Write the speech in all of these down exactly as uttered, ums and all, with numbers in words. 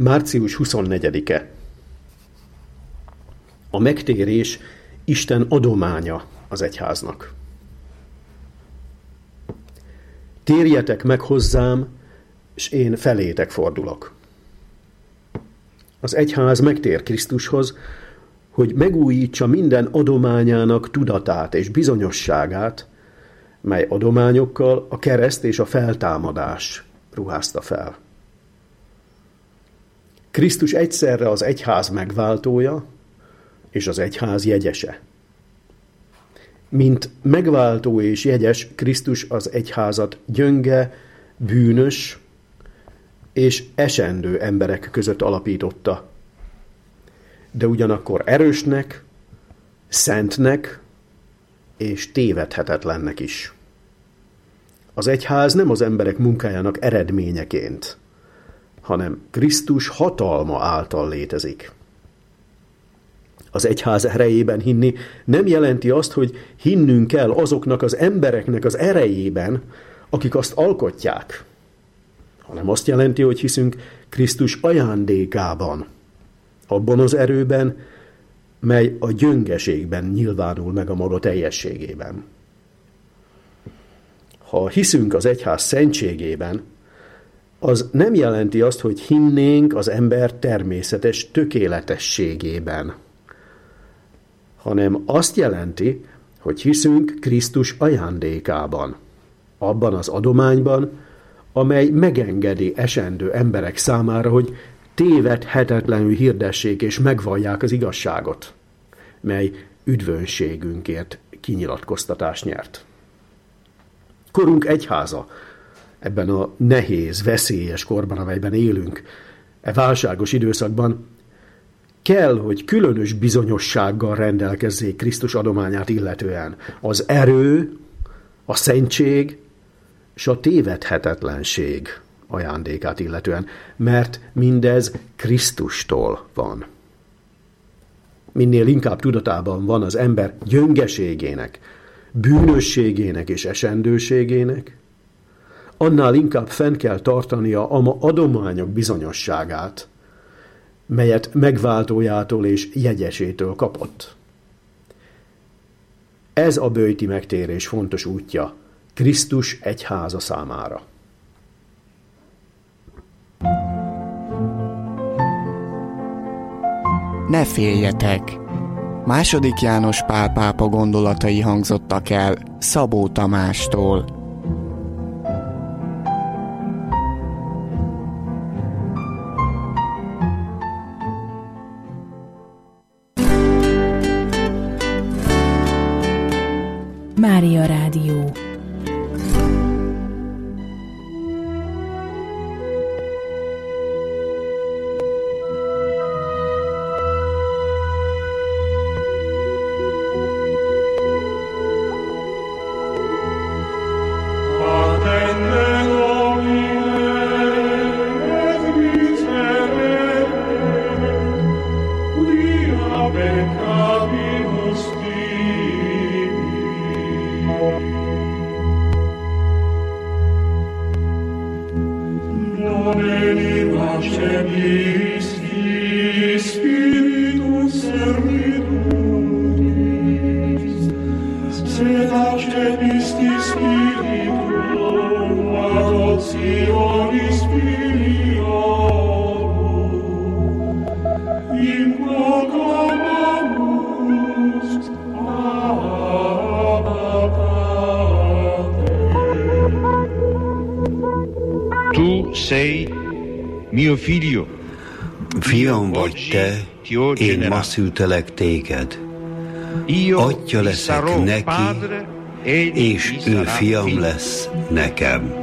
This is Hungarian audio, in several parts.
március huszonnegyedike. A megtérés Isten adománya az egyháznak. Térjetek meg hozzám, és én felétek fordulok. Az egyház megtér Krisztushoz, hogy megújítsa minden adományának tudatát és bizonyosságát, mely adományokkal a kereszt és a feltámadás ruházta fel. Krisztus egyszerre az egyház megváltója és az egyház jegyese. Mint megváltó és jegyes, Krisztus az egyházat gyönge, bűnös és esendő emberek között alapította, de ugyanakkor erősnek, szentnek és tévedhetetlennek is. Az egyház nem az emberek munkájának eredményeként, hanem Krisztus hatalma által létezik. Az egyház erejében hinni nem jelenti azt, hogy hinnünk kell azoknak az embereknek az erejében, akik azt alkotják, hanem azt jelenti, hogy hiszünk Krisztus ajándékában, abban az erőben, mely a gyöngeségben nyilvánul meg a maga teljességében. Ha hiszünk az egyház szentségében, az nem jelenti azt, hogy hinnénk az ember természetes tökéletességében, hanem azt jelenti, hogy hiszünk Krisztus ajándékában, abban az adományban, amely megengedi esendő emberek számára, hogy tévedhetetlenül hirdessék és megvallják az igazságot, mely üdvösségünkért kinyilatkoztatást nyert. Korunk egyháza ebben a nehéz, veszélyes korban, amelyben élünk, e válságos időszakban kell, hogy különös bizonyossággal rendelkezzék Krisztus adományát illetően. Az erő, a szentség és a tévedhetetlenség ajándékát illetően, mert mindez Krisztustól van. Minél inkább tudatában van az ember gyöngeségének, bűnösségének és esendőségének, annál inkább fenn kell tartania a adományok bizonyosságát, melyet megváltójától és jegyesétől kapott. Ez a böjti megtérés fontos útja Krisztus egyháza számára. Ne féljetek! Második János Pál pápa gondolatai hangzottak el Szabó Tamástól. Mária Rádió. Fiam vagy te, én ma szültelek téged. Atya leszek neki, és ő fiam lesz nekem.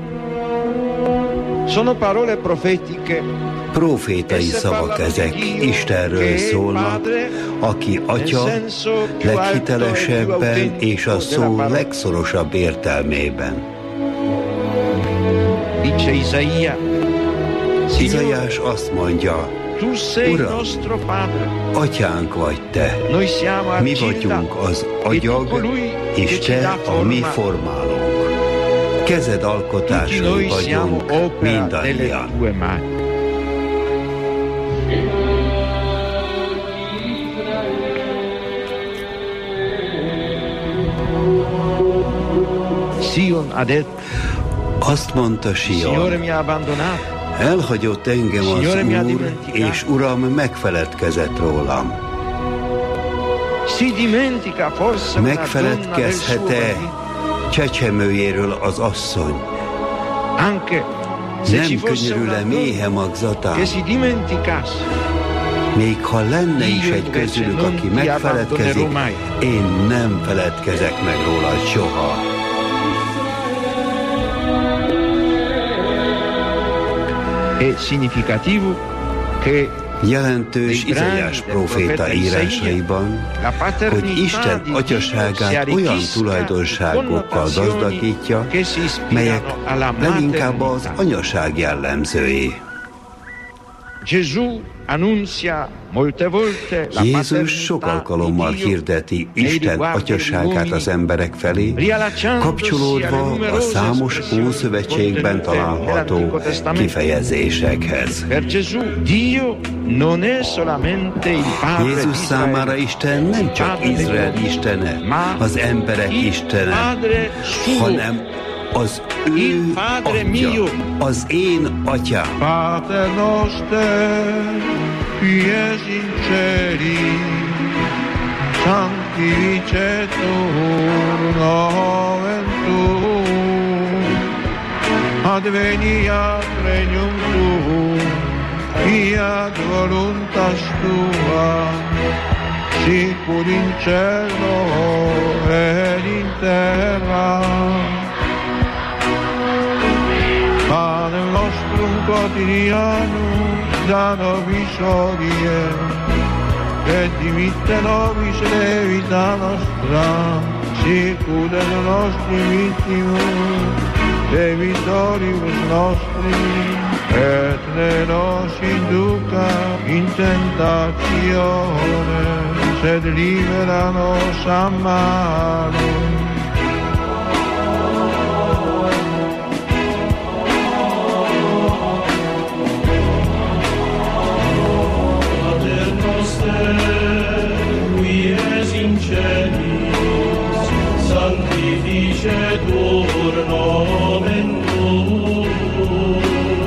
Profétai szavak ezek, Istenről szólnak, aki atya leghitelesebben és a szó legszorosabb értelmében. Izaiás azt mondja, Uram, atyánk vagy te, mi vagyunk az agyag, és te a mi formálónk. Kezed alkotásai vagyunk mindannyian. Sion ha detto, Azt mondta Signore Sion, mi ha abbandonato, elhagyott engem az Signore mi ha Úr, dimenticato. és Uram megfeledkezett rólam. si dimentica forse una donna del suo Megfeledkezhet-e bambino? csecsemőjéről az asszony? Anche se ci Nem fosse una könyörül-e méhe donna magzatán? che si dimenticasse, Még ha lenne is egy közülük, aki megfeledkezik, én nem feledkezek meg róla soha. è significativo che Jelentős Izaiás próféta írásaiban, hogy Isten atyaságát olyan tulajdonságokkal gazdagítja, melyek leginkább az anyaság jellemzői. Jézus sok alkalommal hirdeti Isten atyaságát az emberek felé, kapcsolódva a számos Ószövetségben található kifejezésekhez. Jézus számára Isten nem csak Izrael istene, az emberek istene, hanem az ő atya, az én atyám. Pater noster, qui es in celi, sanctificetur nomen tuum, adveniat regnum tuum, fiat voluntas tua, sicur in cielo ed in terra. Pane nostrum quotidianum da nobis hodie, et dimitte nobis debita nostra, sicur et nostri vittimus, debitoribus nostri, et ne nos induca in tentatione, sed libera nos a malo. Sanctificetur nomen tuum,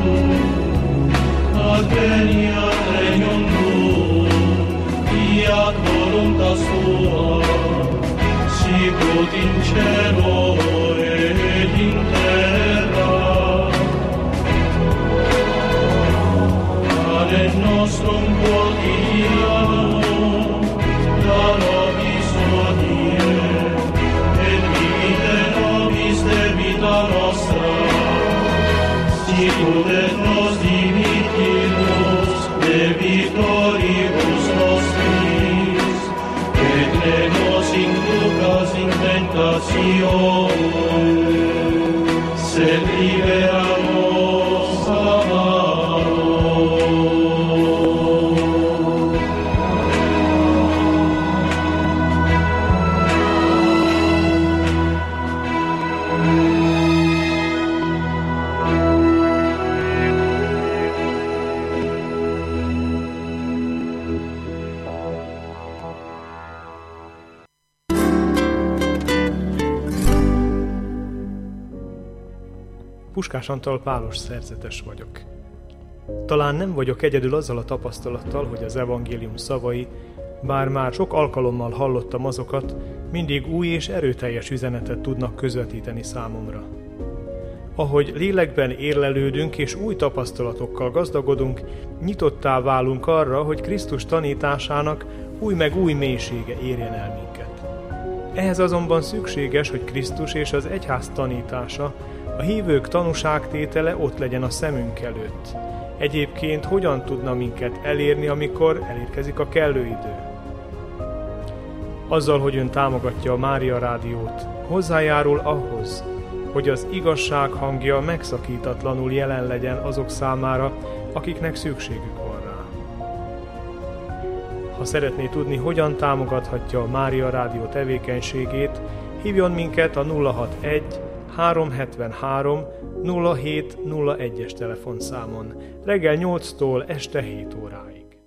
adveniat regnum tuum, fiat voluntas tua, sicut in cielo et in terra. Pane nostrum quotidianum da nobis hodie, et dimitte nobis debita nostra, sicut et nos dimittimus debitoribus nostris, et ne nos inducas in tentatione, sed libera nos a malo. Puskás Antal pálos szerzetes vagyok. Talán nem vagyok egyedül azzal a tapasztalattal, hogy az evangélium szavai, bár már sok alkalommal hallottam azokat, mindig új és erőteljes üzenetet tudnak közvetíteni számomra. Ahogy lélekben érlelődünk és új tapasztalatokkal gazdagodunk, nyitottá válunk arra, hogy Krisztus tanításának új meg új mélysége érjen el minket. Ehhez azonban szükséges, hogy Krisztus és az egyház tanítása, a hívők tanúságtétele ott legyen a szemünk előtt. Egyébként hogyan tudna minket elérni, amikor elérkezik a kellő idő? Azzal, hogy ön támogatja a Mária Rádiót, hozzájárul ahhoz, hogy az igazság hangja megszakítatlanul jelen legyen azok számára, akiknek szükségük van rá. Ha szeretné tudni, hogyan támogathatja a Mária Rádió tevékenységét, hívjon minket a nulla hatvanegy háromszázhetvenhárom nulla hét nulla egyes telefonszámon reggel nyolctól este hét óráig.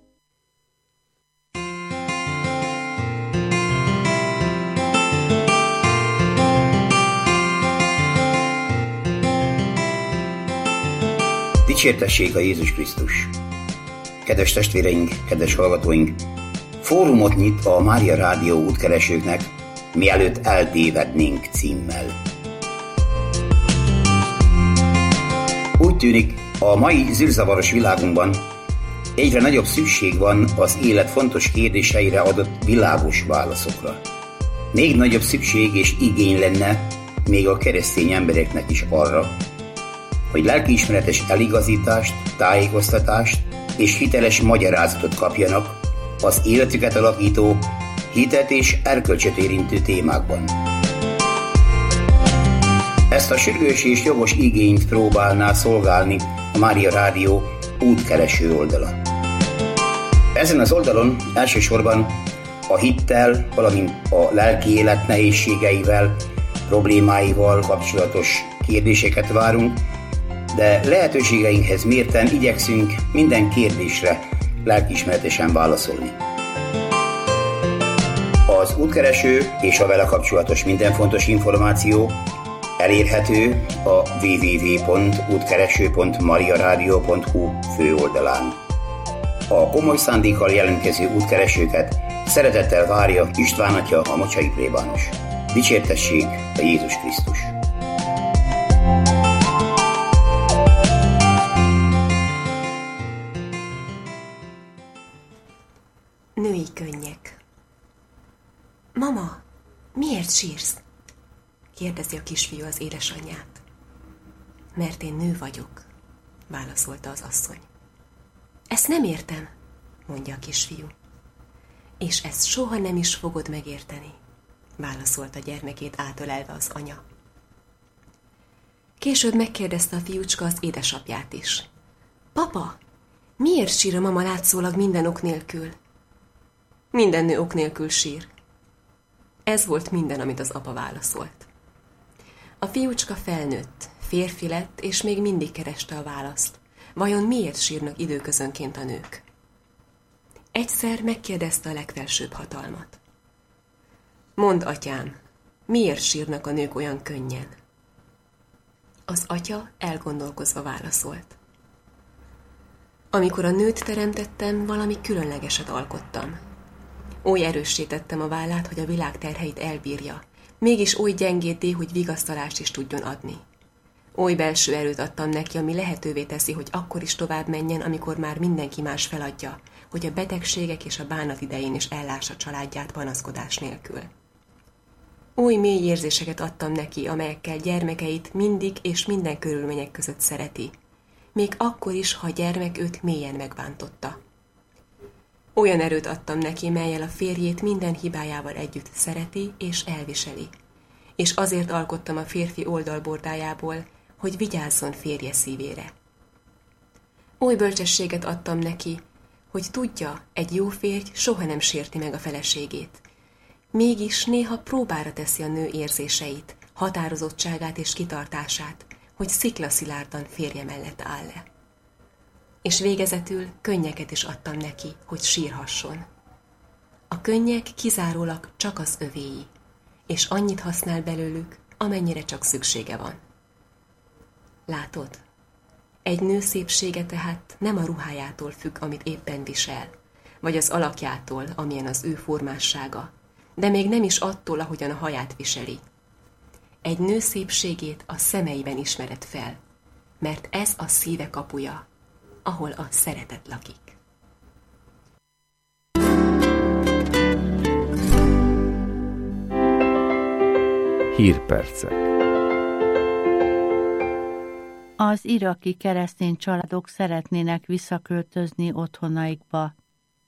Dicsértessék a Jézus Krisztus! Kedves testvéreink, kedves hallgatóink! Fórumot nyit a Mária Rádió útkeresőknek, mielőtt eltévednénk címmel. Úgy tűnik, a mai zűrzavaros világunkban egyre nagyobb szükség van az élet fontos kérdéseire adott világos válaszokra. Még nagyobb szükség és igény lenne még a keresztény embereknek is arra, hogy lelkiismeretes eligazítást, tájékoztatást és hiteles magyarázatot kapjanak az életüket alakító, hitet és erkölcsöt érintő témákban. Ezt a sürgős és jogos igényt próbálná szolgálni a Mária Rádió útkereső oldala. Ezen az oldalon elsősorban a hittel, valamint a lelki élet nehézségeivel, problémáival kapcsolatos kérdéseket várunk, de lehetőségeinkhez mérten igyekszünk minden kérdésre lelkiismeretesen válaszolni. Az útkereső és a vele kapcsolatos minden fontos információ elérhető a double-u double-u double-u pont útkereső pont mariaradio pont hu főoldalán. A komoly szándékkal jelentkező útkeresőket szeretettel várja István atya, a mocsai plébános. Dicsértessék a Jézus Krisztus! Női könnyek. Mama, miért sírsz? Kérdezi a kisfiú az édesanyját. Mert én nő vagyok, válaszolta az asszony. Ezt nem értem, mondja a kisfiú. És ezt soha nem is fogod megérteni, válaszolta gyermekét átölelve az anya. Később megkérdezte a fiúcska az édesapját is. Papa, miért sír a mama látszólag minden ok nélkül? Minden nő ok nélkül sír. Ez volt minden, amit az apa válaszolt. A fiúcska felnőtt, férfi lett, és még mindig kereste a választ. Vajon miért sírnak időközönként a nők? Egyszer megkérdezte a legfelsőbb hatalmat. Mondd, atyám, miért sírnak a nők olyan könnyen? Az atya elgondolkozva válaszolt. Amikor a nőt teremtettem, valami különlegeset alkottam. Oly erőssé tettem a vállát, hogy a világ terheit elbírja, mégis oly gyengété, hogy vigasztalást is tudjon adni. Oly belső erőt adtam neki, ami lehetővé teszi, hogy akkor is tovább menjen, amikor már mindenki más feladja, hogy a betegségek és a bánat idején is ellássa családját panaszkodás nélkül. Oly mély érzéseket adtam neki, amelyekkel gyermekeit mindig és minden körülmények között szereti, még akkor is, ha a gyermek őt mélyen megbántotta. Olyan erőt adtam neki, mellyel a férjét minden hibájával együtt szereti és elviseli, és azért alkottam a férfi oldalbordájából, hogy vigyázzon férje szívére. Oly bölcsességet adtam neki, hogy tudja, egy jó férj soha nem sérti meg a feleségét. Mégis néha próbára teszi a nő érzéseit, határozottságát és kitartását, hogy sziklaszilárdan férje mellett áll le. És végezetül könnyeket is adtam neki, hogy sírhasson. A könnyek kizárólag csak az övéi, és annyit használ belőlük, amennyire csak szüksége van. Látod? Egy nő szépsége tehát nem a ruhájától függ, amit éppen visel, vagy az alakjától, amilyen az ő formássága, de még nem is attól, ahogyan a haját viseli. Egy nő szépségét a szemeiben ismered fel, mert ez a szíve kapuja, ahol a szeretet lakik. Hírpercek. Az iraki keresztény családok szeretnének visszaköltözni otthonaikba.